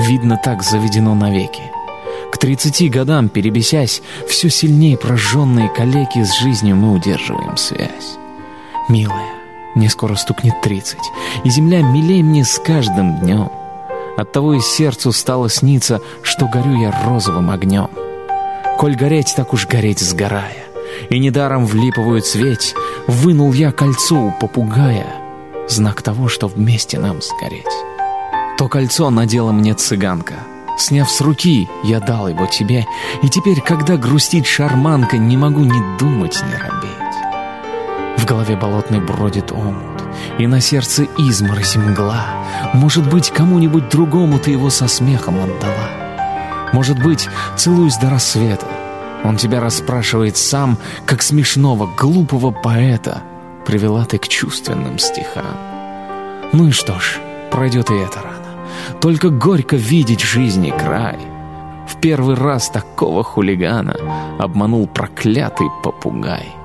видно, так заведено навеки. К 30 годам, перебесясь, все сильнее прожженные калеки с жизнью мы удерживаем связь. Милая, мне скоро стукнет 30, и земля милей мне с каждым днем. Оттого и сердцу стало сниться, что горю я розовым огнем. Коль гореть, так уж гореть сгорая, и недаром в липовую цветь вынул я кольцо у попугая, знак того, что вместе нам сгореть. То кольцо надела мне цыганка. Сняв с руки, я дал его тебе, и теперь, когда грустит шарманка, не могу ни думать, ни робеть. В голове болотной бродит омут, и на сердце изморозь мгла. Может быть, кому-нибудь другому ты его со смехом отдала. Может быть, целуясь до рассвета, он тебя расспрашивает сам, как смешного, глупого поэта привела ты к чувственным стихам. Ну и что ж, пройдет и это рано. Только горько видеть жизни край. В первый раз такого хулигана обманул проклятый попугай.